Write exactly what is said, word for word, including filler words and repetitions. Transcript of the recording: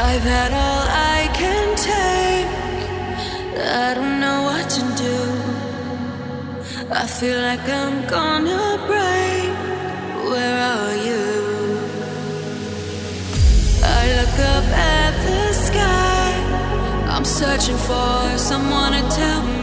I've had all I can take. I don't know what to do. I feel like I'm gonna break. Where are you? I look up at the sky. I'm searching for someone to tell me